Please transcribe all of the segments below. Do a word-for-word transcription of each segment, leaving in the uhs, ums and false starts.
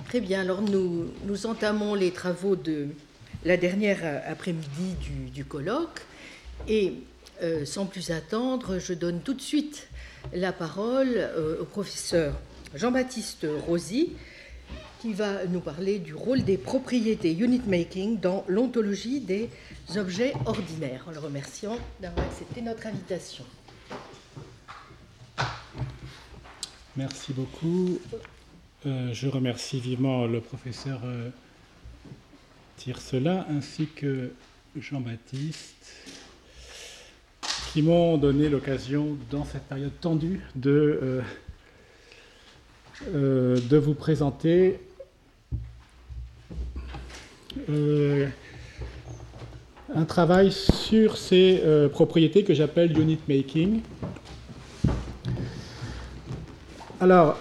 Très bien, alors nous, nous entamons les travaux de la dernière après-midi du, du colloque et euh, sans plus attendre, je donne tout de suite la parole euh, au professeur Jean-Baptiste Rosy qui va nous parler du rôle des propriétés unit making dans l'ontologie des objets ordinaires, en le remerciant d'avoir accepté notre invitation. Merci beaucoup. Euh, je remercie vivement le professeur euh, Tircela ainsi que Jean-Baptiste qui m'ont donné l'occasion, dans cette période tendue, de, euh, euh, de vous présenter euh, un travail sur ces euh, propriétés que j'appelle unit making. Alors,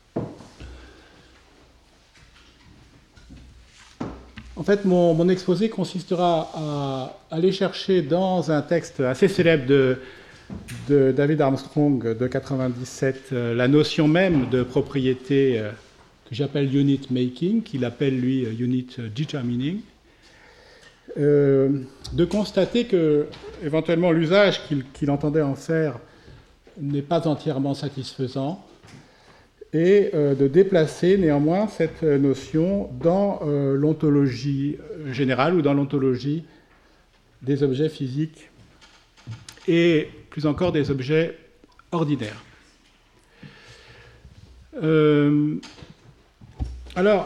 en fait, mon, mon exposé consistera à aller chercher dans un texte assez célèbre de, de David Armstrong de mille neuf cent quatre-vingt-dix-sept euh, la notion même de propriété euh, que j'appelle unit making, qu'il appelle lui unit determining, euh, de constater que éventuellement l'usage qu'il, qu'il entendait en faire n'est pas entièrement satisfaisant, et euh, de déplacer néanmoins cette notion dans euh, l'ontologie générale ou dans l'ontologie des objets physiques et plus encore des objets ordinaires. Euh, alors,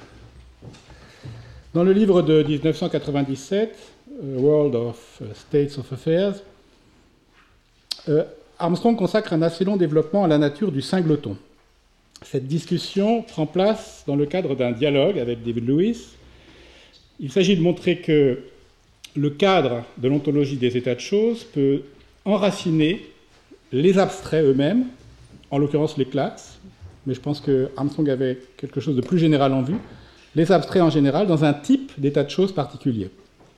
dans le livre de dix-neuf cent quatre-vingt-dix-sept, euh, World of States of Affairs, euh, Armstrong consacre un assez long développement à la nature du singleton. Cette discussion prend place dans le cadre d'un dialogue avec David Lewis. Il s'agit de montrer que le cadre de l'ontologie des états de choses peut enraciner les abstraits eux-mêmes, en l'occurrence les classes, mais je pense que Armstrong avait quelque chose de plus général en vue, les abstraits en général, dans un type d'état de choses particulier.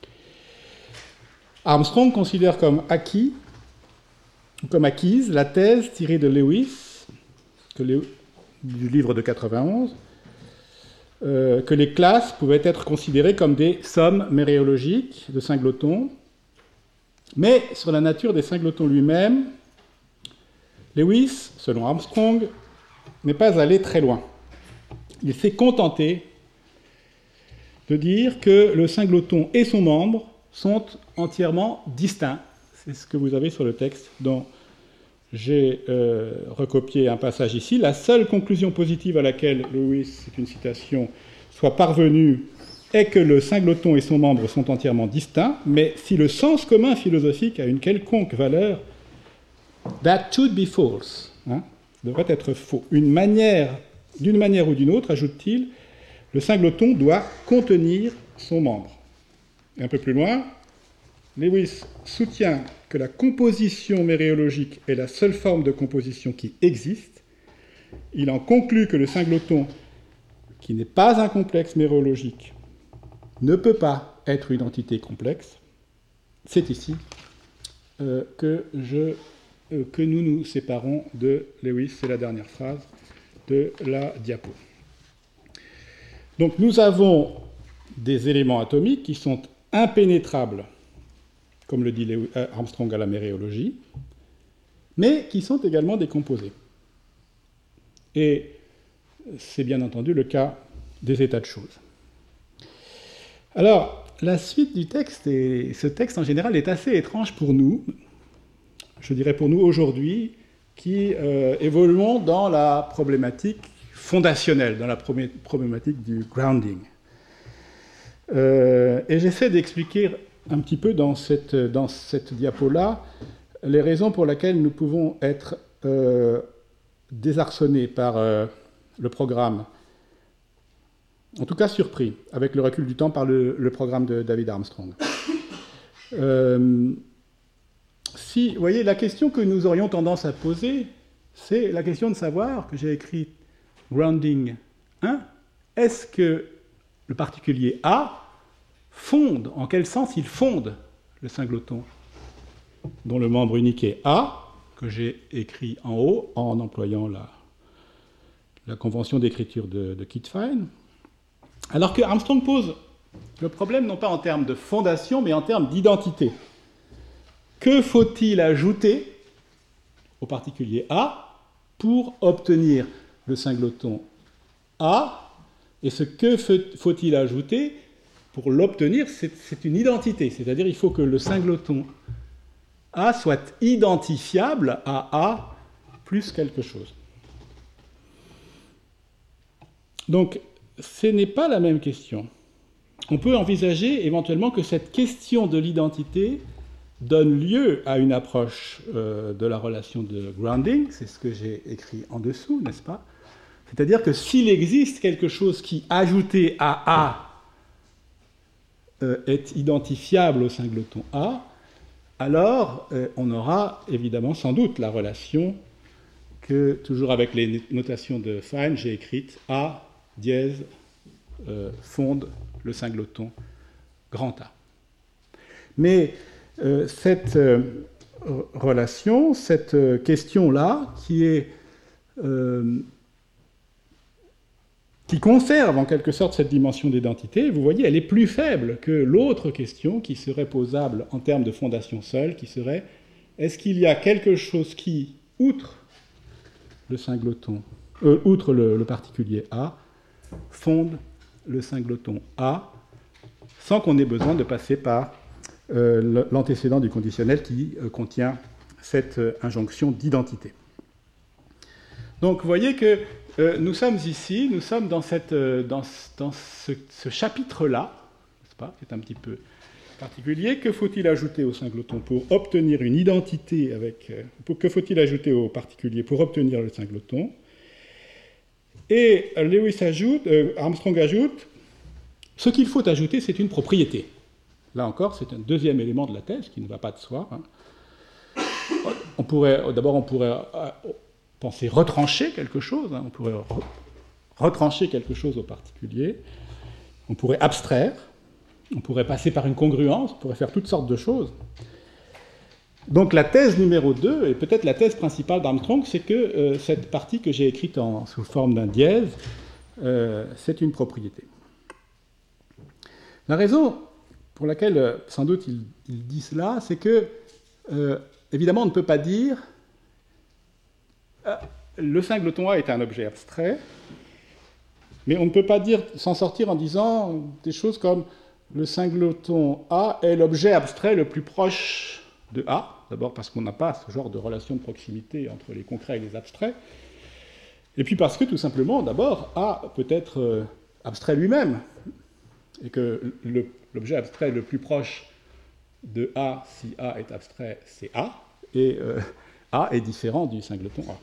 Armstrong considère comme acquis, comme acquise la thèse tirée de Lewis, que Lewis du livre de quatre-vingt-onze, euh, que les classes pouvaient être considérées comme des sommes méréologiques de singletons, mais sur la nature des singletons lui-même, Lewis, selon Armstrong, n'est pas allé très loin. Il s'est contenté de dire que le singleton et son membre sont entièrement distincts. C'est ce que vous avez sur le texte dont j'ai euh, recopié un passage ici. La seule conclusion positive à laquelle Lewis, c'est une citation, soit parvenu est que le singleton et son membre sont entièrement distincts, mais si le sens commun philosophique a une quelconque valeur, that should be false, hein, devrait être faux. Une manière, d'une manière ou d'une autre, ajoute-t-il, le singleton doit contenir son membre. Et un peu plus loin, Lewis soutient que la composition méréologique est la seule forme de composition qui existe. Il en conclut que le singleton, qui n'est pas un complexe méréologique, ne peut pas être une entité complexe. C'est ici euh, que, je, euh, que nous nous séparons de Lewis. C'est la dernière phrase de la diapo. Donc nous avons des éléments atomiques qui sont impénétrables, comme le dit Armstrong à la méréologie, mais qui sont également décomposés. Et c'est bien entendu le cas des états de choses. Alors, la suite du texte, et ce texte en général, est assez étrange pour nous, je dirais pour nous aujourd'hui, qui euh, évoluons dans la problématique fondationnelle, dans la problématique du grounding. Euh, et j'essaie d'expliquer un petit peu dans cette, dans cette diapo-là les raisons pour lesquelles nous pouvons être euh, désarçonnés par euh, le programme, en tout cas surpris, avec le recul du temps, par le, le programme de David Armstrong. Euh, si, vous voyez, la question que nous aurions tendance à poser, c'est la question de savoir, que j'ai écrit grounding un, est-ce que le particulier A fonde, en quel sens il fonde le singleton dont le membre unique est A, que j'ai écrit en haut en employant la, la convention d'écriture de, de Kitt-Fine, Alors que Armstrong pose le problème non pas en termes de fondation, mais en termes d'identité. Que faut-il ajouter au particulier A pour obtenir le singleton A? Et ce que faut-il ajouter pour l'obtenir, c'est, c'est une identité. C'est-à-dire qu'il faut que le singleton A soit identifiable à A plus quelque chose. Donc, ce n'est pas la même question. On peut envisager éventuellement que cette question de l'identité donne lieu à une approche euh, de la relation de grounding, c'est ce que j'ai écrit en dessous, n'est-ce pas? C'est-à-dire que s'il existe quelque chose qui, ajouté à A, euh, est identifiable au singleton A, alors euh, on aura évidemment sans doute la relation que, toujours avec les notations de Fine, j'ai écrite A dièse euh, fonde le singleton grand A. Mais euh, cette euh, relation, cette euh, question-là, qui est euh, qui conserve en quelque sorte cette dimension d'identité, vous voyez, elle est plus faible que l'autre question qui serait posable en termes de fondation seule, qui serait est-ce qu'il y a quelque chose qui, outre le singleton, euh, outre le, le particulier A, fonde le singleton A, sans qu'on ait besoin de passer par euh, l'antécédent du conditionnel qui euh, contient cette euh, injonction d'identité. Donc vous voyez que euh, nous sommes ici, nous sommes dans, cette, euh, dans, dans ce, ce chapitre-là, n'est-ce pas, qui est un petit peu particulier. Que faut-il ajouter au singleton pour obtenir une identité avec... Euh, pour, que faut-il ajouter au particulier pour obtenir le singleton? Et Lewis ajoute, euh, Armstrong ajoute, ce qu'il faut ajouter, c'est une propriété. Là encore, c'est un deuxième élément de la thèse qui ne va pas de soi. Hein. On pourrait, d'abord, on pourrait penser retrancher quelque chose. Hein. On pourrait re- retrancher quelque chose au particulier. On pourrait abstraire. On pourrait passer par une congruence. On pourrait faire toutes sortes de choses. Donc la thèse numéro deux, et peut-être la thèse principale d'Armstrong, c'est que euh, cette partie que j'ai écrite en, sous forme d'un dièse, euh, c'est une propriété. La raison pour laquelle, euh, sans doute, il, il dit cela, c'est que, euh, évidemment, on ne peut pas dire euh, le singleton A est un objet abstrait, mais on ne peut pas dire, s'en sortir en disant des choses comme le singleton A est l'objet abstrait le plus proche de A, d'abord parce qu'on n'a pas ce genre de relation de proximité entre les concrets et les abstraits, et puis parce que, tout simplement, d'abord, A peut être euh, abstrait lui-même, et que le, l'objet abstrait le plus proche de A, si A est abstrait, c'est A, et euh, A est différent du singleton A.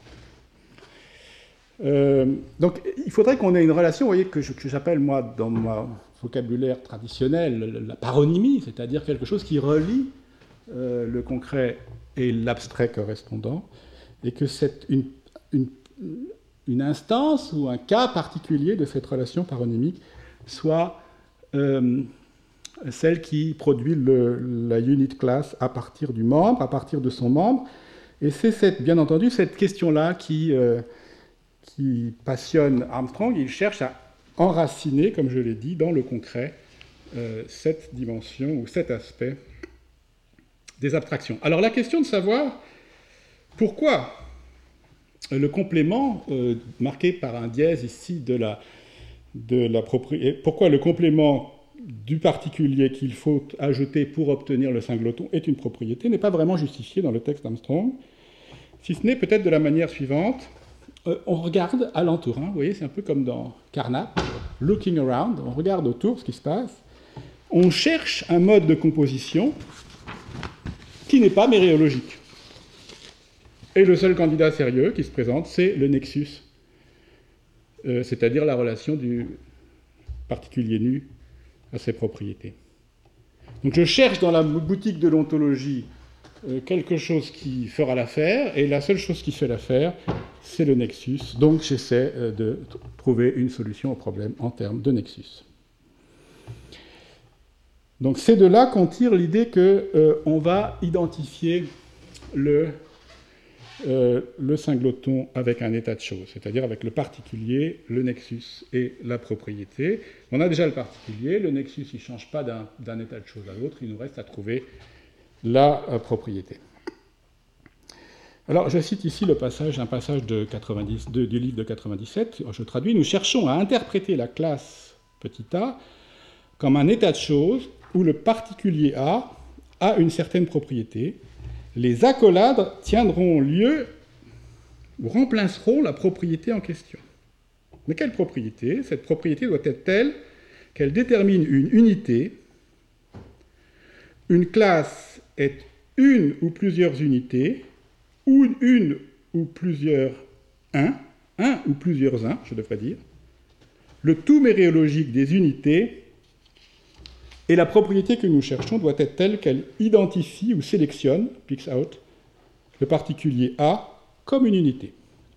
Euh, donc, il faudrait qu'on ait une relation, vous voyez, que, je, que j'appelle, moi, dans mon vocabulaire traditionnel, la paronymie, c'est-à-dire quelque chose qui relie euh, le concret et l'abstrait correspondant, et que c'est une, une, une instance ou un cas particulier de cette relation paronymique soit euh, celle qui produit le, la unit class à partir du membre, à partir de son membre, et c'est cette, bien entendu cette question-là qui, euh, qui passionne Armstrong. Il cherche à enraciner, comme je l'ai dit, dans le concret, euh, cette dimension ou cet aspect des abstractions. Alors la question de savoir pourquoi le complément, euh, marqué par un dièse ici de la, de la propriété, pourquoi le complément du particulier qu'il faut ajouter pour obtenir le singleton est une propriété, n'est pas vraiment justifié dans le texte d'Armstrong, si ce n'est peut-être de la manière suivante. Euh, on regarde alentour, hein, vous voyez, c'est un peu comme dans Carnap, looking around, on regarde autour ce qui se passe, on cherche un mode de composition qui n'est pas méréologique. Et le seul candidat sérieux qui se présente, c'est le nexus, euh, c'est-à-dire la relation du particulier nu à ses propriétés. Donc je cherche dans la boutique de l'ontologie euh, quelque chose qui fera l'affaire, et la seule chose qui fait l'affaire, c'est le nexus. Donc j'essaie euh, de t- trouver une solution au problème en termes de nexus. Donc c'est de là qu'on tire l'idée qu'on euh, va identifier le euh, le singleton avec un état de choses, c'est-à-dire avec le particulier, le nexus et la propriété. On a déjà le particulier, le nexus il ne change pas d'un, d'un état de choses à l'autre, il nous reste à trouver la euh, propriété. Alors, je cite ici le passage, un passage de quatre-vingt-dix, de, du livre de quatre-vingt-dix-sept, je traduis, nous cherchons à interpréter la classe petit a comme un état de choses où le particulier A a une certaine propriété. Les accolades tiendront lieu ou remplaceront la propriété en question. Mais quelle propriété? Cette propriété doit être telle qu'elle détermine une unité. Une classe est une ou plusieurs unités, ou une ou plusieurs un, un ou plusieurs un, je devrais dire. Le tout méréologique des unités et la propriété que nous cherchons doit être telle qu'elle identifie ou sélectionne, picks out, le particulier A comme une unité.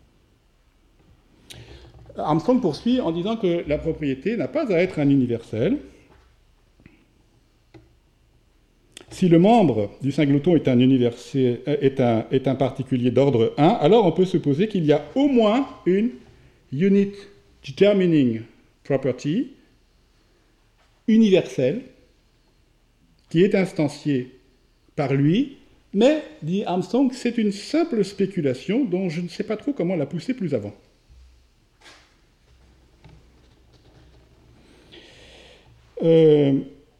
Armstrong poursuit en disant que la propriété n'a pas à être un universel. Si le membre du singleton est un, est un, est un particulier d'ordre un, alors on peut supposer qu'il y a au moins une unit determining property universelle qui est instanciée par lui, mais, dit Armstrong, c'est une simple spéculation dont je ne sais pas trop comment la pousser plus avant. Euh,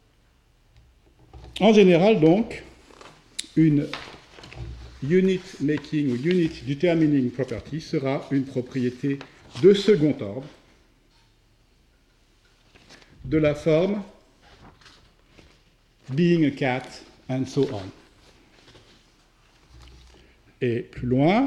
en général, donc, une unit making ou unit determining property sera une propriété de second ordre de la forme being a cat and so on. Et plus loin,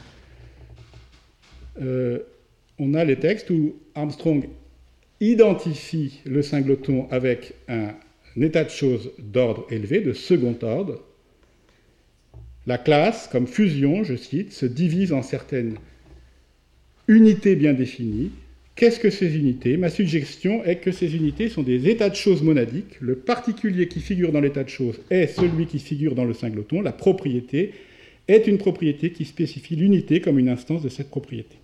euh, on a les textes où Armstrong identifie le singleton avec un, un état de choses d'ordre élevé, de second ordre. La classe, comme fusion, je cite, se divise en certaines unités bien définies. Qu'est-ce que ces unités? Ma suggestion est que ces unités sont des états de choses monadiques. Le particulier qui figure dans l'état de choses est celui qui figure dans le singleton. La propriété est une propriété qui spécifie l'unité comme une instance de cette propriété.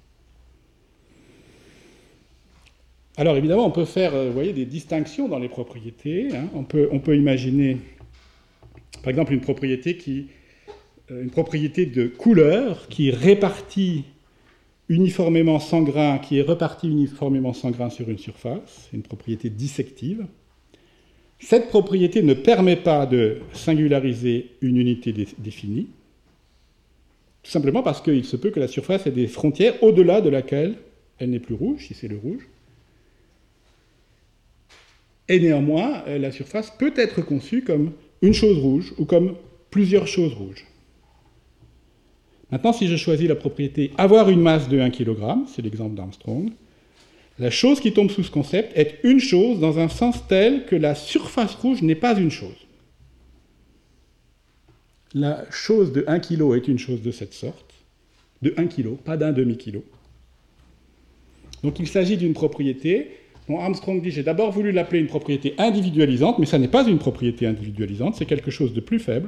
Alors évidemment, on peut faire vous voyez, des distinctions dans les propriétés. Hein. On peut, on peut imaginer, par exemple, une propriété, qui, une propriété de couleur qui répartit uniformément sans grain, qui est repartie uniformément sans grain sur une surface, c'est une propriété dissective. Cette propriété ne permet pas de singulariser une unité dé- définie, tout simplement parce qu'il se peut que la surface ait des frontières au-delà de laquelle elle n'est plus rouge, si c'est le rouge. Et néanmoins, la surface peut être conçue comme une chose rouge ou comme plusieurs choses rouges. Maintenant, si je choisis la propriété avoir une masse de un kilogramme, c'est l'exemple d'Armstrong, la chose qui tombe sous ce concept est une chose dans un sens tel que la surface rouge n'est pas une chose. La chose de un kilo est une chose de cette sorte, de un kilo, pas d'un demi-kilo. Donc il s'agit d'une propriété dont Armstrong dit j'ai d'abord voulu l'appeler une propriété individualisante, mais ça n'est pas une propriété individualisante, c'est quelque chose de plus faible.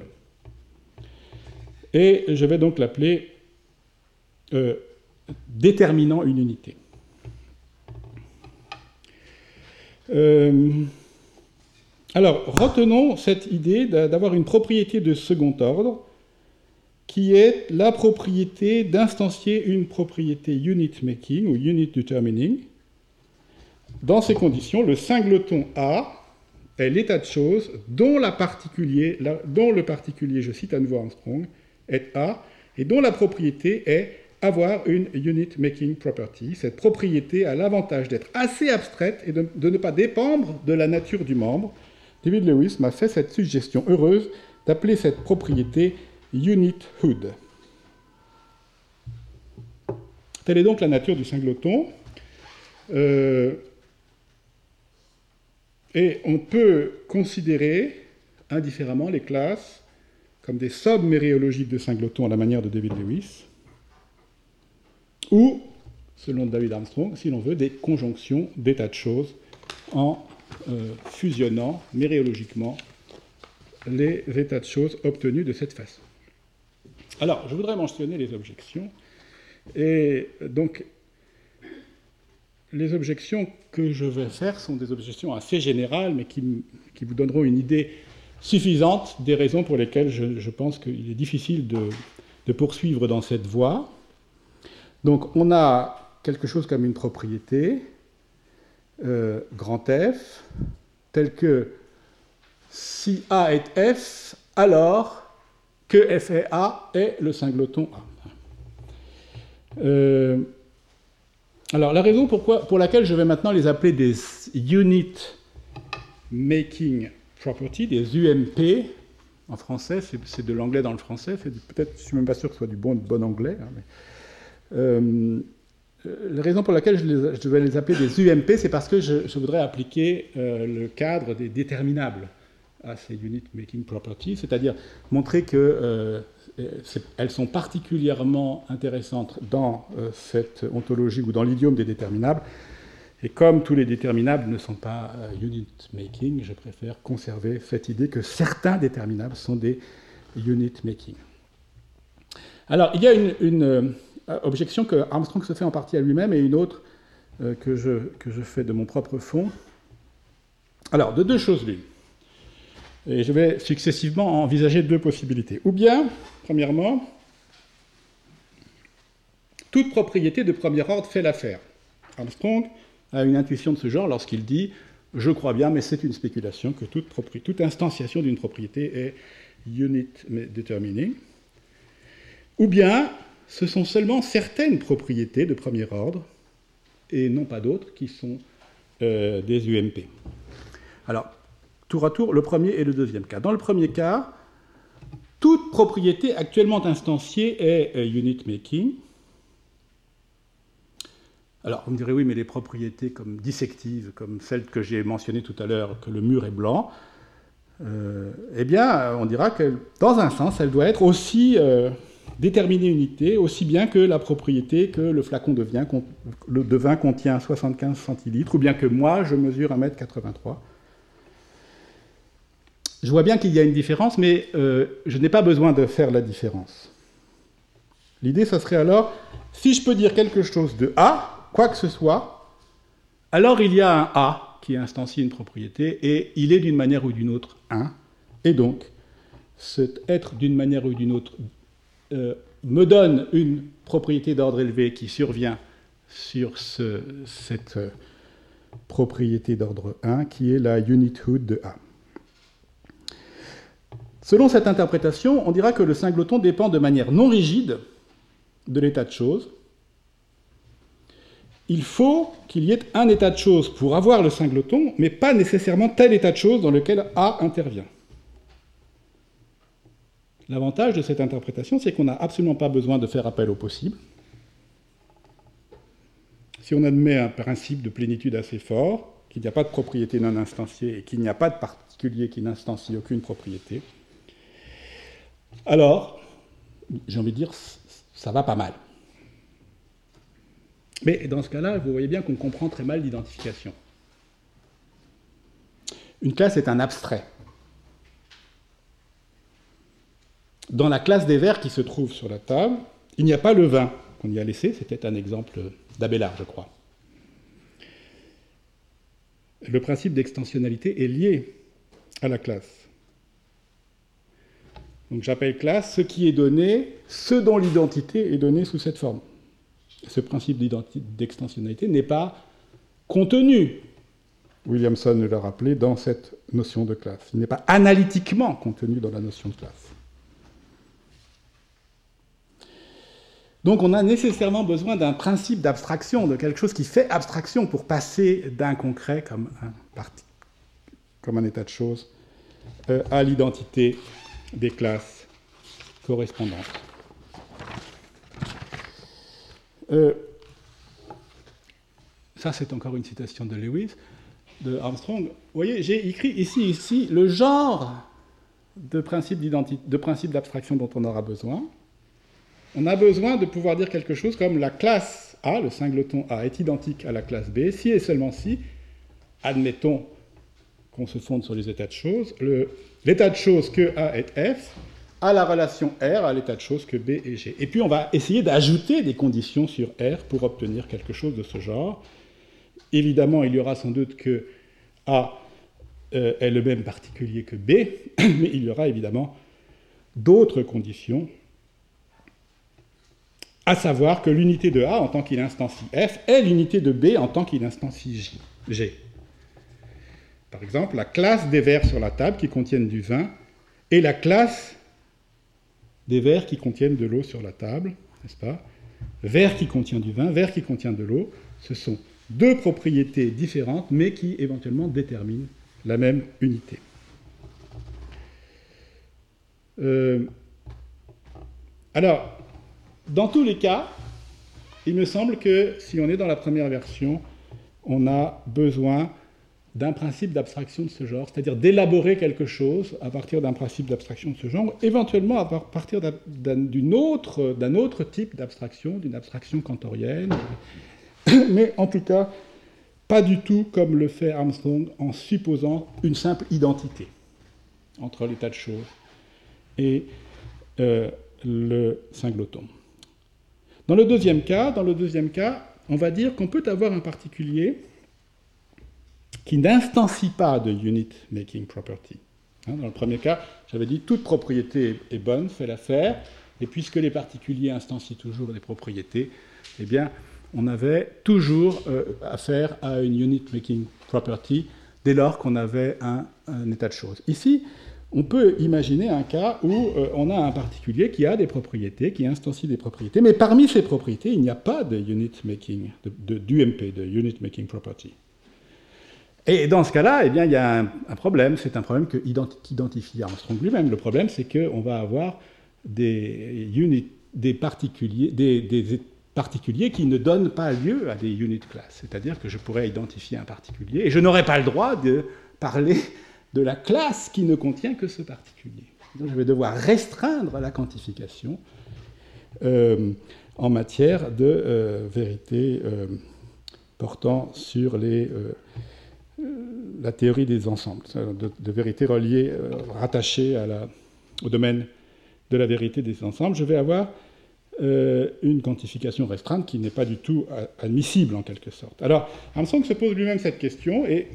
Et je vais donc l'appeler euh, déterminant une unité. Euh, alors, retenons cette idée d'avoir une propriété de second ordre qui est la propriété d'instancier une propriété unit making ou unit determining. Dans ces conditions, le singleton A est l'état de choses dont, la particulier, la, dont le particulier, je cite à nouveau Armstrong, est A, et dont la propriété est avoir une unit making property. Cette propriété a l'avantage d'être assez abstraite et de, de ne pas dépendre de la nature du membre. David Lewis m'a fait cette suggestion heureuse d'appeler cette propriété unithood. Telle est donc la nature du singleton. Euh, et on peut considérer indifféremment les classes comme des sommes méréologiques de singletons à la manière de David Lewis, ou, selon David Armstrong, si l'on veut, des conjonctions d'états de choses en euh, fusionnant méréologiquement les états de choses obtenus de cette façon. Alors, je voudrais mentionner les objections. Et donc, les objections que je vais faire sont des objections assez générales, mais qui, qui vous donneront une idée suffisante des raisons pour lesquelles je, je pense qu'il est difficile de, de poursuivre dans cette voie. Donc, on a quelque chose comme une propriété, euh, grand F, telle que si A est F, alors que F est A est le singleton A. Euh, alors, la raison pourquoi, pour laquelle je vais maintenant les appeler des unit making property, des U M P, en français, c'est, c'est de l'anglais dans le français, c'est peut-être, je ne suis même pas sûr que ce soit du bon, bon anglais, hein, mais, euh, la raison pour laquelle je, les, je vais les appeler des U M P, c'est parce que je, je voudrais appliquer euh, le cadre des déterminables à ces unit making properties, c'est-à-dire montrer que euh, elles sont particulièrement intéressantes dans euh, cette ontologie ou dans l'idiome des déterminables. Et comme tous les déterminables ne sont pas euh, unit making, je préfère conserver cette idée que certains déterminables sont des unit making. Alors, il y a une, une euh, objection que Armstrong se fait en partie à lui-même et une autre euh, que, je, que je fais de mon propre fond. Alors, de deux choses l'une. Et je vais successivement envisager deux possibilités. Ou bien, premièrement, toute propriété de premier ordre fait l'affaire. Armstrong a une intuition de ce genre lorsqu'il dit « je crois bien, mais c'est une spéculation, que toute, propri- toute instantiation d'une propriété est unit determining ». Ou bien, ce sont seulement certaines propriétés de premier ordre, et non pas d'autres, qui sont euh, des U M P. Alors, tour à tour, le premier et le deuxième cas. Dans le premier cas, toute propriété actuellement instanciée est euh, unit making. Alors, vous me direz, oui, mais les propriétés comme dissectives, comme celles que j'ai mentionnées tout à l'heure, que le mur est blanc, euh, eh bien, on dira que, dans un sens, elle doit être aussi euh, déterminée unité, aussi bien que la propriété que le flacon de vin, de vin contient soixante-quinze centilitres, ou bien que moi, je mesure un mètre quatre-vingt-trois. Je vois bien qu'il y a une différence, mais euh, je n'ai pas besoin de faire la différence. L'idée, ce serait alors, si je peux dire quelque chose de A, quoi que ce soit, alors il y a un A qui instancie une propriété, et il est d'une manière ou d'une autre un, et donc, cet être d'une manière ou d'une autre euh, me donne une propriété d'ordre élevé qui survient sur ce, cette euh, propriété d'ordre un, qui est la unithood de A. Selon cette interprétation, on dira que le singleton dépend de manière non rigide de l'état de choses. Il faut qu'il y ait un état de choses pour avoir le singleton, mais pas nécessairement tel état de choses dans lequel A intervient. L'avantage de cette interprétation, c'est qu'on n'a absolument pas besoin de faire appel au possible. Si on admet un principe de plénitude assez fort, qu'il n'y a pas de propriété non instanciée et qu'il n'y a pas de particulier qui n'instancie aucune propriété, alors, j'ai envie de dire, ça va pas mal. Mais dans ce cas-là, vous voyez bien qu'on comprend très mal l'identification. Une classe est un abstrait. Dans la classe des vers qui se trouve sur la table, il n'y a pas le vin qu'on y a laissé, c'était un exemple d'Abélard, je crois. Le principe d'extensionnalité est lié à la classe. Donc j'appelle classe ce qui est donné, ce dont l'identité est donnée sous cette forme. Ce principe d'extensionnalité n'est pas contenu, Williamson l'a rappelé, dans cette notion de classe. Il n'est pas analytiquement contenu dans la notion de classe. Donc on a nécessairement besoin d'un principe d'abstraction, de quelque chose qui fait abstraction pour passer d'un concret comme un, parti, comme un état de choses euh, à l'identité des classes correspondantes. Euh, ça, c'est encore une citation de Lewis, de Armstrong. Vous voyez, j'ai écrit ici, ici, le genre de principe d'identité, de principe d'abstraction dont on aura besoin. On a besoin de pouvoir dire quelque chose comme la classe A, le singleton A, est identique à la classe B, si et seulement si, admettons qu'on se fonde sur les états de choses, le, l'état de choses que A est F à la relation R, à l'état de choses que B et G. Et puis on va essayer d'ajouter des conditions sur R pour obtenir quelque chose de ce genre. Évidemment, il y aura sans doute que A euh, est le même particulier que B, mais il y aura évidemment d'autres conditions, à savoir que l'unité de A en tant qu'il instancie F est l'unité de B en tant qu'il instancie G. Par exemple, la classe des verres sur la table qui contiennent du vin et la classe des verres qui contiennent de l'eau sur la table, n'est-ce pas? Verre qui contient du vin, verre qui contient de l'eau, ce sont deux propriétés différentes, mais qui éventuellement déterminent la même unité. Euh, alors, dans tous les cas, il me semble que si on est dans la première version, on a besoin d'un principe d'abstraction de ce genre, c'est-à-dire d'élaborer quelque chose à partir d'un principe d'abstraction de ce genre, éventuellement à partir d'un, d'une autre, d'un autre type d'abstraction, d'une abstraction cantorienne, mais en tout cas, pas du tout comme le fait Armstrong en supposant une simple identité entre l'état de choses et euh, le singleton. Dans le deuxième cas, dans le deuxième cas, on va dire qu'on peut avoir un particulier qui n'instancie pas de unit making property. Dans le premier cas, j'avais dit toute propriété est bonne, fait l'affaire, et puisque les particuliers instancient toujours des propriétés, eh bien, on avait toujours euh, affaire à une unit making property dès lors qu'on avait un, un état de choses. Ici, on peut imaginer un cas où euh, on a un particulier qui a des propriétés, qui instancie des propriétés, mais parmi ces propriétés, il n'y a pas de unit making, de, de, d'U M P, de unit making property. Et dans ce cas-là, eh bien, il y a un, un problème. C'est un problème qu'identifie Armstrong lui-même. Le problème, c'est qu'on va avoir des, unit, des, particuliers, des, des particuliers qui ne donnent pas lieu à des unit class. C'est-à-dire que je pourrais identifier un particulier et je n'aurais pas le droit de parler de la classe qui ne contient que ce particulier. Donc, je vais devoir restreindre la quantification euh, en matière de euh, vérité euh, portant sur les... Euh, la théorie des ensembles, de, de vérité reliée, euh, rattachée à la, au domaine de la vérité des ensembles, je vais avoir euh, une quantification restreinte qui n'est pas du tout admissible en quelque sorte. Alors, Armstrong se pose lui-même cette question, et,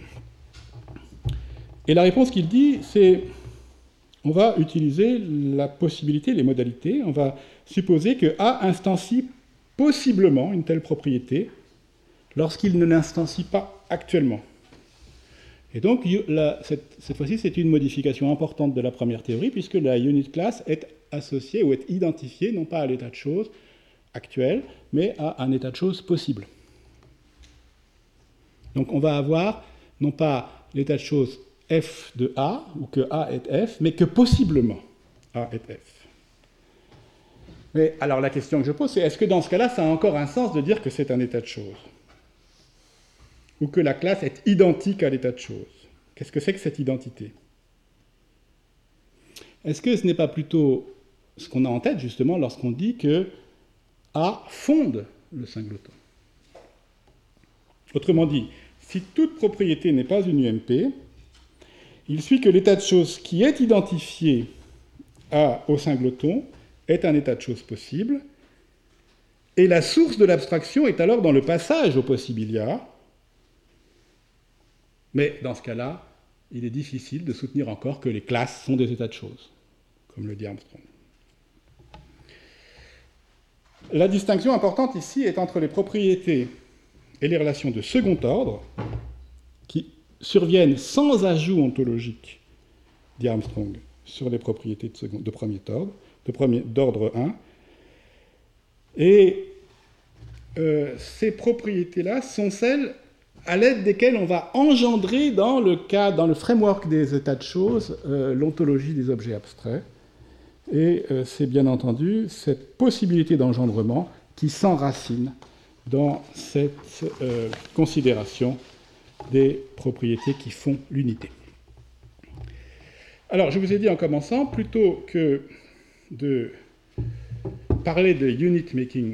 et la réponse qu'il dit, c'est on va utiliser la possibilité, les modalités, on va supposer que A instancie possiblement une telle propriété lorsqu'il ne l'instancie pas actuellement. Et donc, la, cette, cette fois-ci, c'est une modification importante de la première théorie, puisque la unit class est associée ou est identifiée, non pas à l'état de choses actuel, mais à un état de choses possible. Donc, on va avoir, non pas l'état de choses f de A, ou que A est f, mais que possiblement A est f. Mais alors, la question que je pose, c'est est-ce que dans ce cas-là, ça a encore un sens de dire que c'est un état de choses ? Ou que la classe est identique à l'état de choses. Qu'est-ce que c'est que cette identité? Est-ce que ce n'est pas plutôt ce qu'on a en tête, justement, lorsqu'on dit que A fonde le singleton? Autrement dit, si toute propriété n'est pas une U M P, il suit que l'état de choses qui est identifié à, au singleton est un état de choses possible, et la source de l'abstraction est alors dans le passage au possibilia. Mais dans ce cas-là, il est difficile de soutenir encore que les classes sont des états de choses, comme le dit Armstrong. La distinction importante ici est entre les propriétés et les relations de second ordre, qui surviennent sans ajout ontologique, dit Armstrong, sur les propriétés de, second, de premier ordre, de premier, d'ordre un. Et euh, ces propriétés-là sont celles à l'aide desquelles on va engendrer dans le cas, dans le framework des états de choses, euh, l'ontologie des objets abstraits. Et euh, c'est bien entendu cette possibilité d'engendrement qui s'enracine dans cette euh, considération des propriétés qui font l'unité. Alors, je vous ai dit en commençant, plutôt que de parler de unit making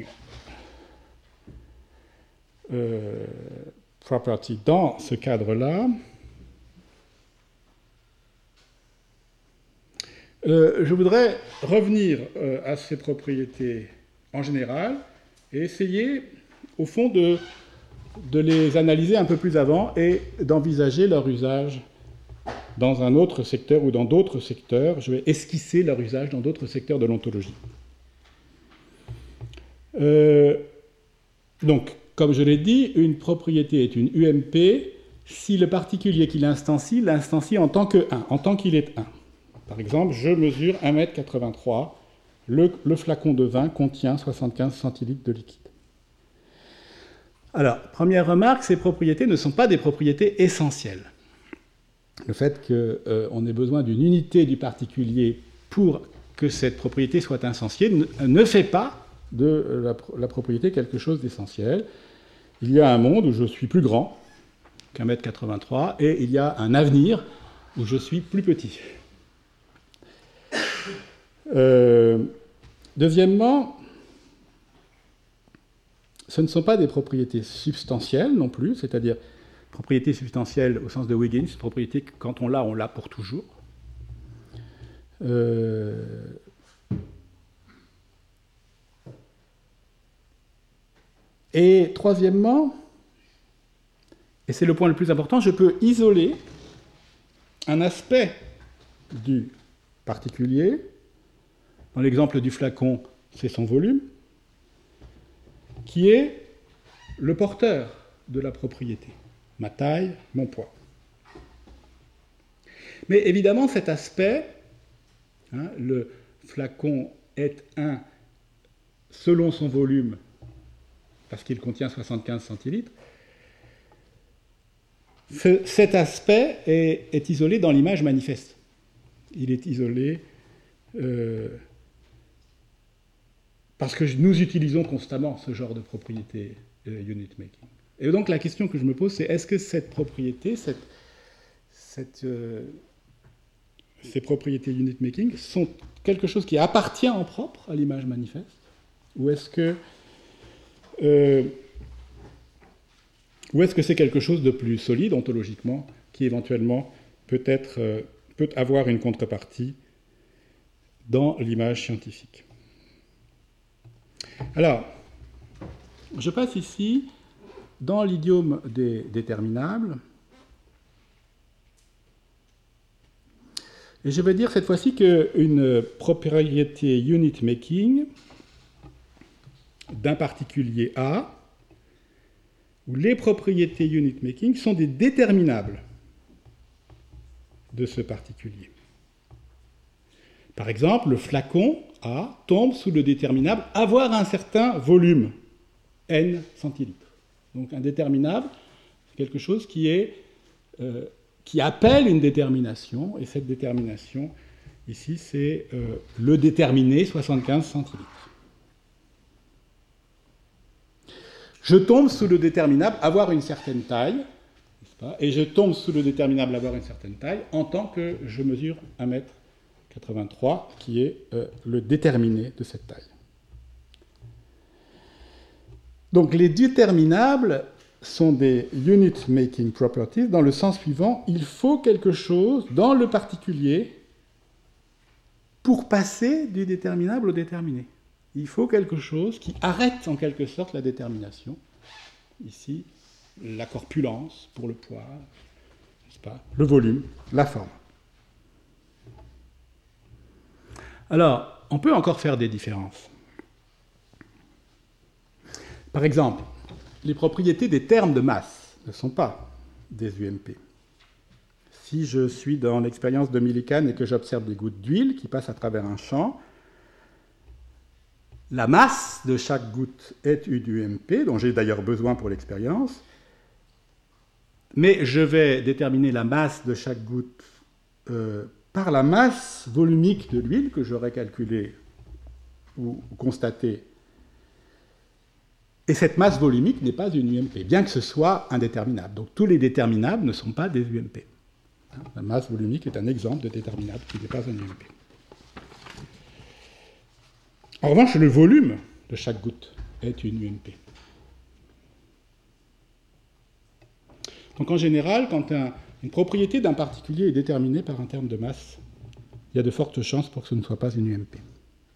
euh, property dans ce cadre-là, Euh, je voudrais revenir euh, à ces propriétés en général et essayer, au fond, de, de les analyser un peu plus avant et d'envisager leur usage dans un autre secteur ou dans d'autres secteurs. Je vais esquisser leur usage dans d'autres secteurs de l'ontologie. Euh, donc, comme je l'ai dit, une propriété est une U M P si le particulier qui l'instancie l'instancie en tant que un, en tant qu'il est un. Par exemple, je mesure un mètre quatre-vingt-trois, le, le flacon de vin contient soixante-quinze centilitres de liquide. Alors, première remarque, ces propriétés ne sont pas des propriétés essentielles. Le fait qu'on euh, ait besoin d'une unité du particulier pour que cette propriété soit instanciée ne, ne fait pas de la, la propriété quelque chose d'essentiel. Il y a un monde où je suis plus grand qu'un mètre quatre-vingt-trois et il y a un avenir où je suis plus petit. Euh, deuxièmement, ce ne sont pas des propriétés substantielles non plus, c'est-à-dire propriété substantielle au sens de Huygens, propriété que quand on l'a, on l'a pour toujours. Euh... Et troisièmement, et c'est le point le plus important, je peux isoler un aspect du particulier. Dans l'exemple du flacon, c'est son volume, qui est le porteur de la propriété. Ma taille, mon poids. Mais évidemment, cet aspect, hein, le flacon est un selon son volume, parce qu'il contient soixante-quinze centilitres, ce, cet aspect est, est isolé dans l'image manifeste. Il est isolé euh, parce que nous utilisons constamment ce genre de propriété euh, unit making. Et donc la question que je me pose, c'est est-ce que cette propriété, cette, cette, euh, ces propriétés unit making sont quelque chose qui appartient en propre à l'image manifeste, ou est-ce que euh, ou est-ce que c'est quelque chose de plus solide ontologiquement, qui éventuellement peut être, euh, peut avoir une contrepartie dans l'image scientifique. Alors, je passe ici dans l'idiome des déterminables. Et je vais dire cette fois-ci qu'une propriété unit making d'un particulier A, où les propriétés unit making sont des déterminables de ce particulier. Par exemple, le flacon A tombe sous le déterminable avoir un certain volume, n centilitres. Donc un déterminable, c'est quelque chose qui, est, euh, qui appelle une détermination, et cette détermination, ici, c'est euh, le déterminé, soixante-quinze centilitres. Je tombe sous le déterminable avoir une certaine taille, n'est-ce pas, et je tombe sous le déterminable avoir une certaine taille en tant que je mesure un mètre quatre-vingt-trois, qui est euh, le déterminé de cette taille. Donc les déterminables sont des unit making properties dans le sens suivant, il faut quelque chose dans le particulier pour passer du déterminable au déterminé. Il faut quelque chose qui arrête en quelque sorte la détermination. Ici, la corpulence pour le poids, n'est-ce pas, le volume, la forme. Alors, on peut encore faire des différences. Par exemple, les propriétés des termes de masse ne sont pas des U M P. Si je suis dans l'expérience de Millikan et que j'observe des gouttes d'huile qui passent à travers un champ, la masse de chaque goutte est une U M P, dont j'ai d'ailleurs besoin pour l'expérience, mais je vais déterminer la masse de chaque goutte euh, par la masse volumique de l'huile que j'aurais calculée ou constatée. Et cette masse volumique n'est pas une U M P, bien que ce soit indéterminable. Donc tous les déterminables ne sont pas des U M P. La masse volumique est un exemple de déterminable qui n'est pas un U M P. En revanche, le volume de chaque goutte est une U M P. Donc en général, quand un, une propriété d'un particulier est déterminée par un terme de masse, il y a de fortes chances pour que ce ne soit pas une U M P.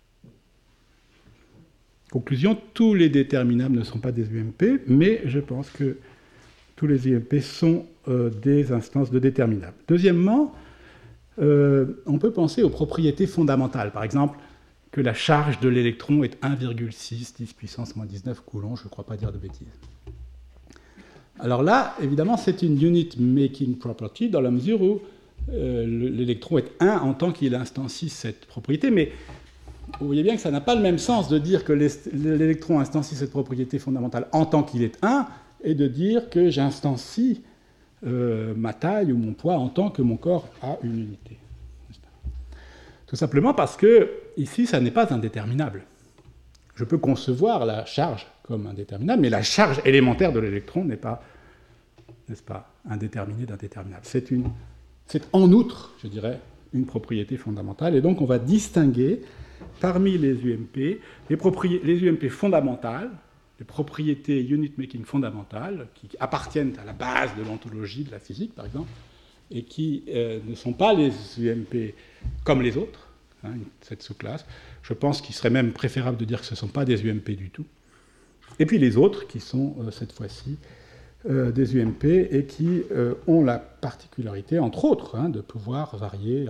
Conclusion, tous les déterminables ne sont pas des U M P, mais je pense que tous les U M P sont euh, des instances de déterminables. Deuxièmement, euh, on peut penser aux propriétés fondamentales. Par exemple, que la charge de l'électron est un virgule six, dix puissance moins dix-neuf coulombs, je ne crois pas dire de bêtises. Alors là, évidemment, c'est une unit making property dans la mesure où euh, l'électron est un en tant qu'il instancie cette propriété, mais vous voyez bien que ça n'a pas le même sens de dire que l'électron instancie cette propriété fondamentale en tant qu'il est un, et de dire que j'instancie euh, ma taille ou mon poids en tant que mon corps a une unité. Tout simplement parce que, ici, ça n'est pas indéterminable. Je peux concevoir la charge comme indéterminable, mais la charge élémentaire de l'électron n'est pas, n'est-ce pas, indéterminée d'indéterminable. C'est une, c'est en outre, je dirais, une propriété fondamentale, et donc on va distinguer parmi les U M P, les, propri- les U M P fondamentales, les propriétés unit-making fondamentales, qui appartiennent à la base de l'ontologie de la physique, par exemple, et qui euh, ne sont pas les U M P comme les autres, hein, cette sous-classe. Je pense qu'il serait même préférable de dire que ce ne sont pas des U M P du tout. Et puis les autres, qui sont, euh, cette fois-ci, euh, des U M P, et qui euh, ont la particularité, entre autres, hein, de pouvoir varier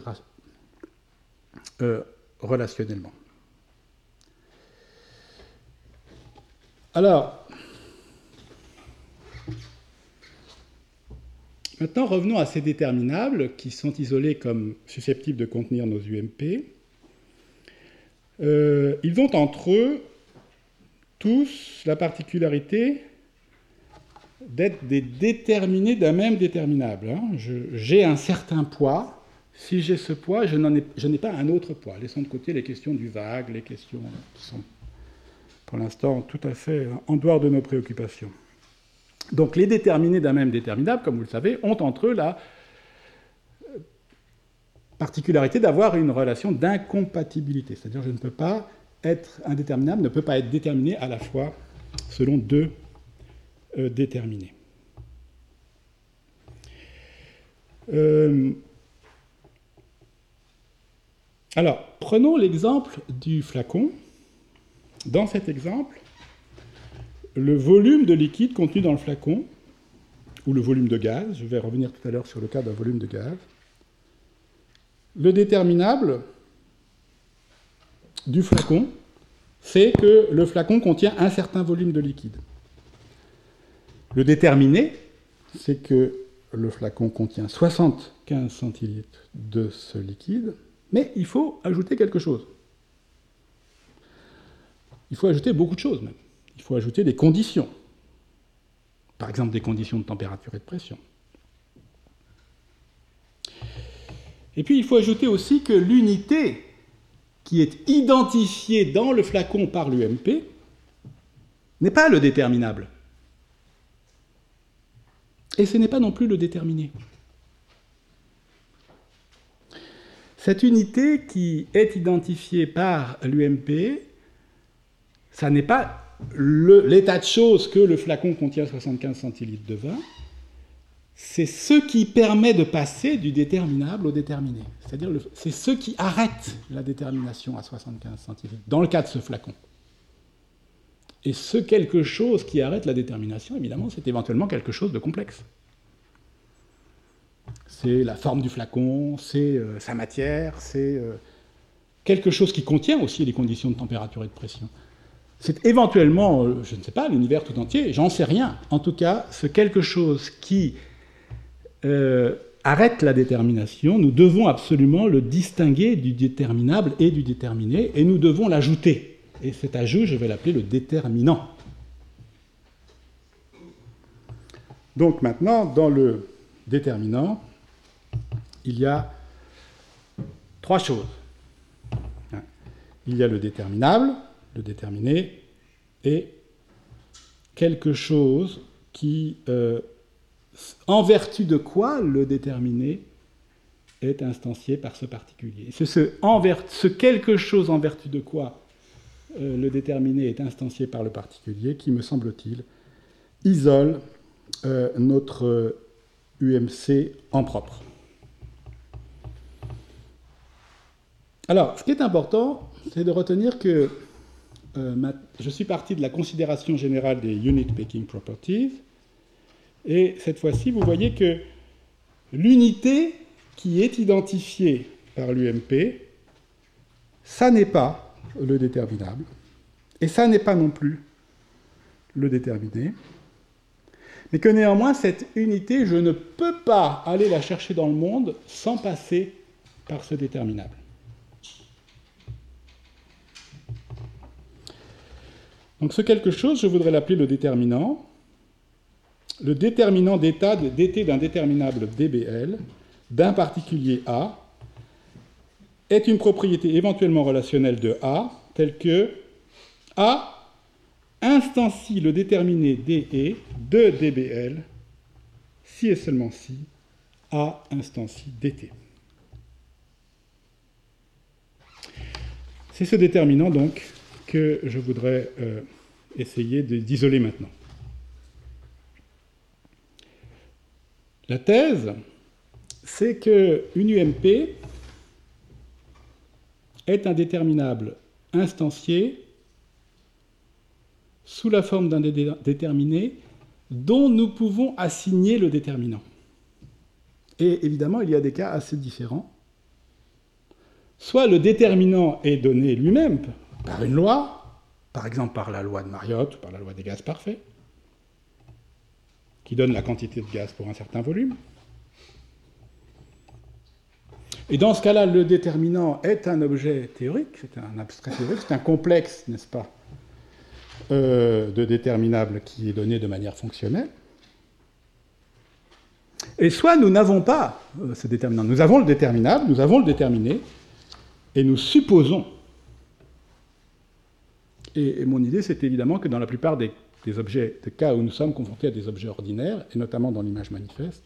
euh, relationnellement. Alors, maintenant revenons à ces déterminables qui sont isolés comme susceptibles de contenir nos U M P. Euh, ils ont entre eux tous la particularité d'être des déterminés d'un même déterminable. Hein. Je, j'ai un certain poids. Si j'ai ce poids, je, n'en ai, je n'ai pas un autre poids. Laissons de côté les questions du vague, les questions qui sont, pour l'instant, tout à fait en dehors de nos préoccupations. Donc, les déterminés d'un même déterminable, comme vous le savez, ont entre eux la particularité d'avoir une relation d'incompatibilité. C'est-à-dire, je ne peux pas être un déterminable, ne peut pas être déterminé à la fois selon deux euh, déterminés. Euh, Alors, prenons l'exemple du flacon. Dans cet exemple, le volume de liquide contenu dans le flacon, ou le volume de gaz, je vais revenir tout à l'heure sur le cas d'un volume de gaz, le déterminable du flacon, c'est que le flacon contient un certain volume de liquide. Le déterminé, c'est que le flacon contient soixante-quinze centilitres de ce liquide. Mais il faut ajouter quelque chose. Il faut ajouter beaucoup de choses même. Il faut ajouter des conditions. Par exemple, des conditions de température et de pression. Et puis, il faut ajouter aussi que l'unité qui est identifiée dans le flacon par l'U M P n'est pas le déterminable. Et ce n'est pas non plus le déterminé. Cette unité qui est identifiée par l'U M P, ça n'est pas le, l'état de choses que le flacon contient soixante-quinze centilitres de vin, c'est ce qui permet de passer du déterminable au déterminé. C'est-à-dire, le, c'est ce qui arrête la détermination à soixante-quinze centilitres, dans le cas de ce flacon. Et ce quelque chose qui arrête la détermination, évidemment, c'est éventuellement quelque chose de complexe. C'est la forme du flacon, c'est euh, sa matière, c'est euh, quelque chose qui contient aussi les conditions de température et de pression. C'est éventuellement, euh, je ne sais pas, l'univers tout entier, j'en sais rien. En tout cas, ce quelque chose qui euh, arrête la détermination, nous devons absolument le distinguer du déterminable et du déterminé, et nous devons l'ajouter. Et cet ajout, je vais l'appeler le déterminant. Donc maintenant, dans le déterminant, il y a trois choses. Il y a le déterminable, le déterminé, et quelque chose qui, euh, en vertu de quoi le déterminé est instancié par ce particulier. C'est ce, en ver- ce quelque chose en vertu de quoi euh, le déterminé est instancié par le particulier qui, me semble-t-il, isole euh, notre euh, U M C en propre. Alors, ce qui est important, c'est de retenir que euh, ma, je suis parti de la considération générale des unit picking properties, et cette fois-ci, vous voyez que l'unité qui est identifiée par l'U M P, ça n'est pas le déterminable, et ça n'est pas non plus le déterminé, mais que néanmoins, cette unité, je ne peux pas aller la chercher dans le monde sans passer par ce déterminable. Donc ce quelque chose, je voudrais l'appeler le déterminant. Le déterminant d'état dt d'un déterminable dBl, d'un particulier A, est une propriété éventuellement relationnelle de A, telle que A instancie le déterminé dE de dBl, si et seulement si A instancie dt. C'est ce déterminant, donc, que je voudrais euh, essayer d'isoler maintenant. La thèse, c'est qu'une U M P est un déterminable instancié sous la forme d'un dé déterminé dont nous pouvons assigner le déterminant. Et évidemment, il y a des cas assez différents. Soit le déterminant est donné lui-même par une loi, par exemple par la loi de Mariotte ou par la loi des gaz parfaits, qui donne la quantité de gaz pour un certain volume. Et dans ce cas-là, le déterminant est un objet théorique, c'est un abstrait théorique, c'est un complexe, n'est-ce pas, euh, de déterminable qui est donné de manière fonctionnelle. Et soit nous n'avons pas euh, ce déterminant, nous avons le déterminable, nous avons le déterminé, et nous supposons. Et, et mon idée, c'est évidemment que dans la plupart des, des objets, des cas où nous sommes confrontés à des objets ordinaires, et notamment dans l'image manifeste,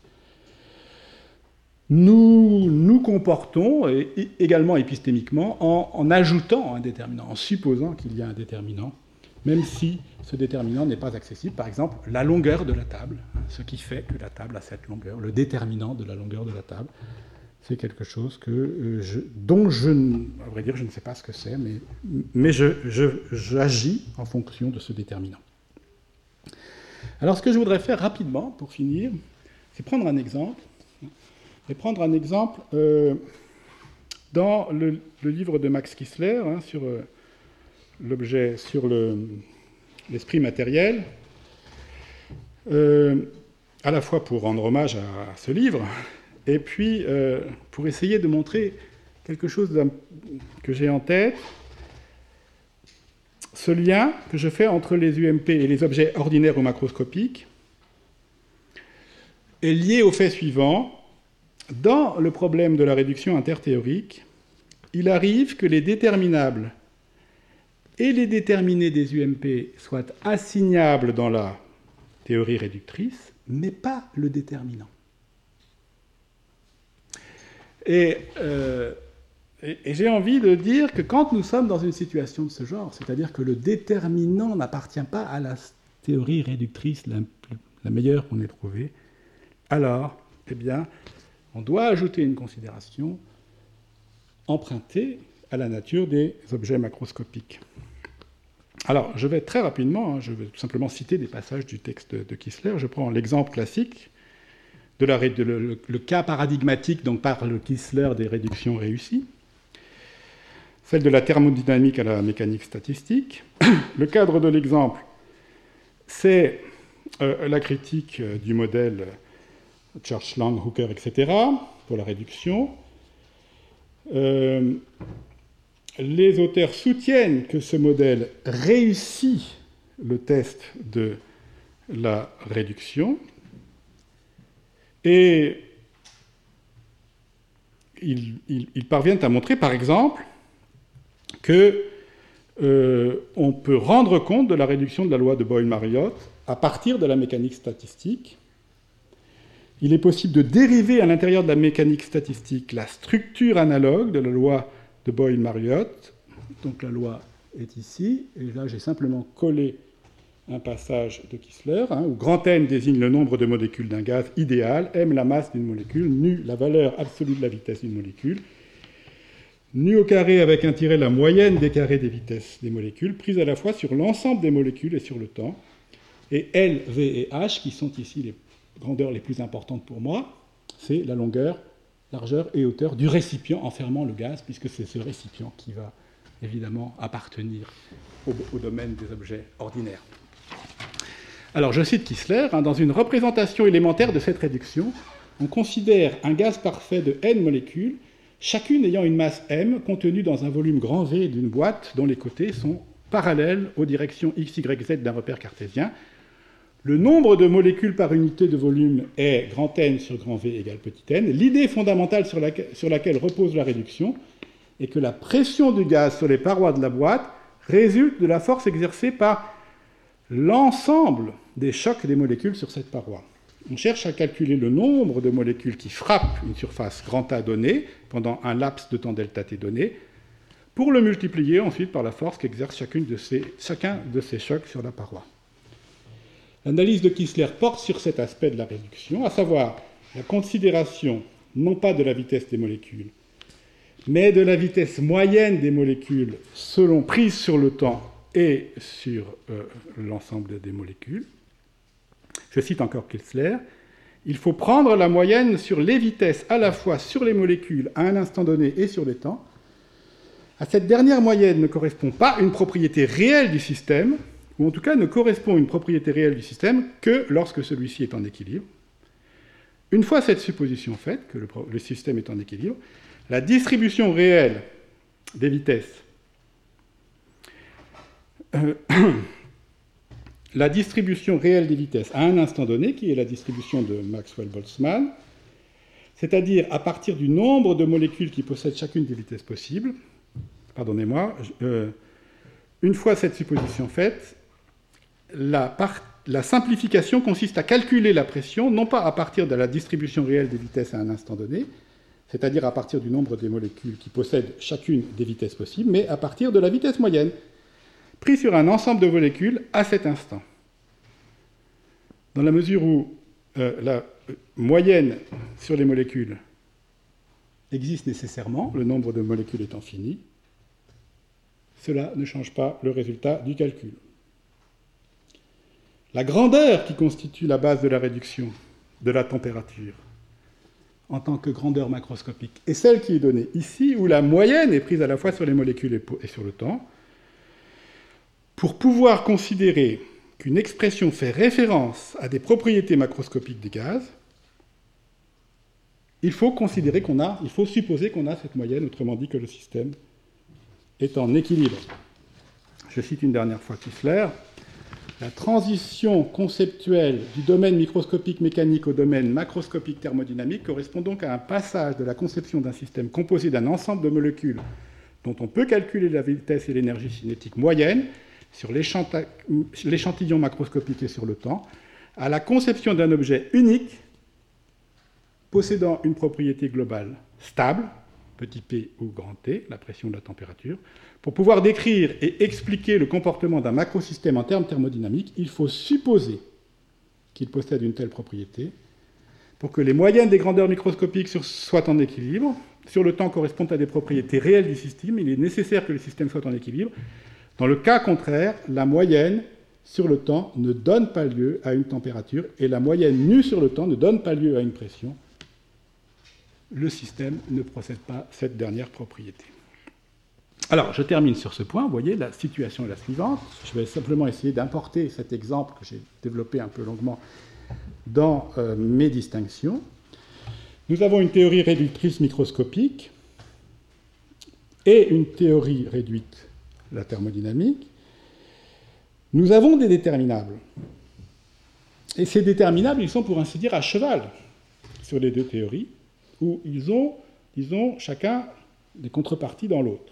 nous nous comportons, et, et également épistémiquement, en, en ajoutant un déterminant, en supposant qu'il y a un déterminant, même si ce déterminant n'est pas accessible. Par exemple, la longueur de la table, ce qui fait que la table a cette longueur, le déterminant de la longueur de la table, c'est quelque chose que, euh, je, dont je, à vrai dire, je ne sais pas ce que c'est, mais, mais je, je, j'agis en fonction de ce déterminant. Alors, ce que je voudrais faire rapidement, pour finir, c'est prendre un exemple, et prendre un exemple euh, dans le, le livre de Max Kissler, hein, sur euh, l'objet, sur le, l'esprit matériel, euh, à la fois pour rendre hommage à, à ce livre, et puis euh, pour essayer de montrer quelque chose que j'ai en tête, ce lien que je fais entre les U M P et les objets ordinaires ou macroscopiques est lié au fait suivant. Dans le problème de la réduction interthéorique, il arrive que les déterminables et les déterminés des U M P soient assignables dans la théorie réductrice, mais pas le déterminant. Et, euh, et, et j'ai envie de dire que quand nous sommes dans une situation de ce genre, c'est-à-dire que le déterminant n'appartient pas à la théorie réductrice la, la meilleure qu'on ait trouvée, alors, eh bien, on doit ajouter une considération empruntée à la nature des objets macroscopiques. Alors, je vais très rapidement, hein, je vais tout simplement citer des passages du texte de Kissler. Je prends l'exemple classique, de la, de le, le, le cas paradigmatique dont parle Kissler des réductions réussies, celle de la thermodynamique à la mécanique statistique. Le cadre de l'exemple, c'est euh, la critique euh, du modèle Church, Lang, Hooker, et cetera, pour la réduction. Euh, les auteurs soutiennent que ce modèle réussit le test de la réduction, et ils, ils, ils parviennent à montrer, par exemple, qu'on euh, peut rendre compte de la réduction de la loi de Boyle-Mariotte à partir de la mécanique statistique. Il est possible de dériver à l'intérieur de la mécanique statistique la structure analogue de la loi de Boyle-Mariotte. Donc la loi est ici, et là j'ai simplement collé un passage de Kissler, hein, où grand N désigne le nombre de molécules d'un gaz idéal, M la masse d'une molécule, nu la valeur absolue de la vitesse d'une molécule. nu au carré avec un tiret la moyenne des carrés des vitesses des molécules, prise à la fois sur l'ensemble des molécules et sur le temps, et L, V et H, qui sont ici les grandeurs les plus importantes pour moi, c'est la longueur, largeur et hauteur du récipient enfermant le gaz, puisque c'est ce récipient qui va évidemment appartenir au, au domaine des objets ordinaires. Alors, je cite Kissler, hein, dans une représentation élémentaire de cette réduction, on considère un gaz parfait de n molécules, chacune ayant une masse m contenue dans un volume grand V d'une boîte dont les côtés sont parallèles aux directions x, y, z d'un repère cartésien. Le nombre de molécules par unité de volume est grand N sur grand V égale petit n. L'idée fondamentale sur laquelle, sur laquelle repose la réduction est que la pression du gaz sur les parois de la boîte résulte de la force exercée par l'ensemble des chocs des molécules sur cette paroi. On cherche à calculer le nombre de molécules qui frappent une surface grand A donnée pendant un laps de temps delta t donné, pour le multiplier ensuite par la force qu'exerce chacune de ces, chacun de ces chocs sur la paroi. L'analyse de Kissler porte sur cet aspect de la réduction, à savoir la considération non pas de la vitesse des molécules, mais de la vitesse moyenne des molécules selon prise sur le temps et sur euh, l'ensemble des molécules. Je cite encore Kissler, « Il faut prendre la moyenne sur les vitesses à la fois sur les molécules à un instant donné et sur les temps. À cette dernière moyenne ne correspond pas une propriété réelle du système, ou en tout cas ne correspond une propriété réelle du système que lorsque celui-ci est en équilibre. Une fois cette supposition faite, que le, le système est en équilibre, la distribution réelle des vitesses, euh, la distribution réelle des vitesses à un instant donné, qui est la distribution de Maxwell-Boltzmann, c'est-à-dire à partir du nombre de molécules qui possèdent chacune des vitesses possibles, pardonnez-moi, euh, une fois cette supposition faite, la, part, la simplification consiste à calculer la pression, non pas à partir de la distribution réelle des vitesses à un instant donné, c'est-à-dire à partir du nombre des molécules qui possèdent chacune des vitesses possibles, mais à partir de la vitesse moyenne, prise sur un ensemble de molécules à cet instant. Dans la mesure où euh, la moyenne sur les molécules existe nécessairement, le nombre de molécules étant fini, cela ne change pas le résultat du calcul. La grandeur qui constitue la base de la réduction de la température en tant que grandeur macroscopique est celle qui est donnée ici, où la moyenne est prise à la fois sur les molécules et sur le temps. Pour pouvoir considérer qu'une expression fait référence à des propriétés macroscopiques des gaz, il faut considérer qu'on a, il faut supposer qu'on a cette moyenne, autrement dit que le système est en équilibre. Je cite une dernière fois Kissler. La transition conceptuelle du domaine microscopique mécanique au domaine macroscopique thermodynamique correspond donc à un passage de la conception d'un système composé d'un ensemble de molécules dont on peut calculer la vitesse et l'énergie cinétique moyenne sur l'échantillon macroscopique et sur le temps, à la conception d'un objet unique possédant une propriété globale stable, petit p ou grand T, la pression de la température. Pour pouvoir décrire et expliquer le comportement d'un macrosystème en termes thermodynamiques, il faut supposer qu'il possède une telle propriété. Pour que les moyennes des grandeurs microscopiques soient en équilibre, sur le temps correspondent à des propriétés réelles du système, il est nécessaire que le système soit en équilibre. Dans le cas contraire, la moyenne sur le temps ne donne pas lieu à une température et la moyenne nue sur le temps ne donne pas lieu à une pression. Le système ne possède pas cette dernière propriété. Alors, je termine sur ce point. Vous voyez, la situation est la suivante. Je vais simplement essayer d'importer cet exemple que j'ai développé un peu longuement dans euh, mes distinctions. Nous avons une théorie réductrice microscopique et une théorie réduite, la thermodynamique. Nous avons des déterminables. Et ces déterminables, ils sont pour ainsi dire à cheval sur les deux théories, où ils ont, disons, chacun des contreparties dans l'autre.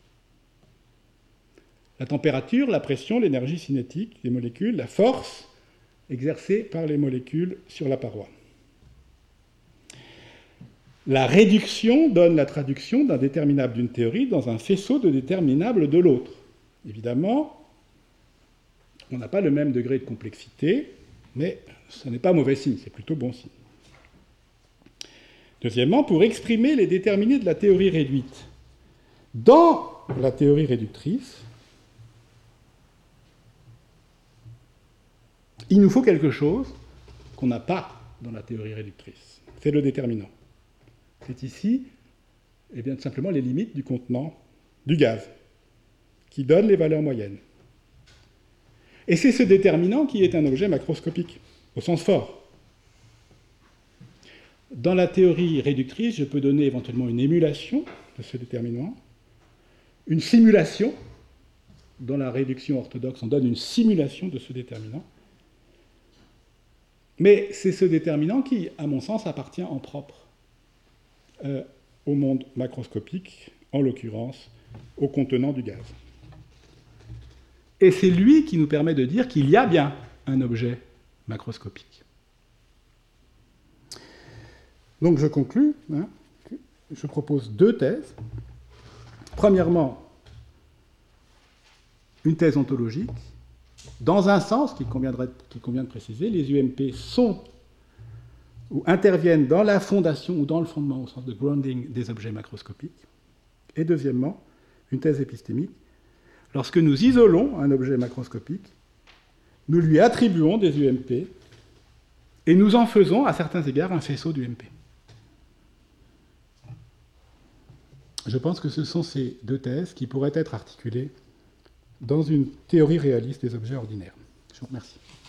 La température, la pression, l'énergie cinétique des molécules, la force exercée par les molécules sur la paroi. La réduction donne la traduction d'un déterminable d'une théorie dans un faisceau de déterminables de l'autre. Évidemment, on n'a pas le même degré de complexité, mais ce n'est pas mauvais signe, c'est plutôt bon signe. Deuxièmement, pour exprimer les déterminés de la théorie réduite, Dans la théorie réductrice, il nous faut quelque chose qu'on n'a pas dans la théorie réductrice. C'est le déterminant. C'est ici, eh bien, tout simplement les limites du contenant du gaz, qui donnent les valeurs moyennes. Et c'est ce déterminant qui est un objet macroscopique, au sens fort. Dans la théorie réductrice, je peux donner éventuellement une émulation de ce déterminant, une simulation. Dans la réduction orthodoxe, on donne une simulation de ce déterminant. Mais c'est ce déterminant qui, à mon sens, appartient en propre euh, au monde macroscopique, en l'occurrence au contenant du gaz. Et c'est lui qui nous permet de dire qu'il y a bien un objet macroscopique. Donc je conclus, hein, je propose deux thèses. Premièrement, une thèse ontologique. Dans un sens qu'il conviendrait, qu'il convient de préciser, les U M P sont ou interviennent dans la fondation ou dans le fondement au sens de grounding des objets macroscopiques. Et deuxièmement, une thèse épistémique. Lorsque nous isolons un objet macroscopique, nous lui attribuons des U M P et nous en faisons, à certains égards, un faisceau d'U M P. Je pense que ce sont ces deux thèses qui pourraient être articulées dans une théorie réaliste des objets ordinaires. Je vous remercie.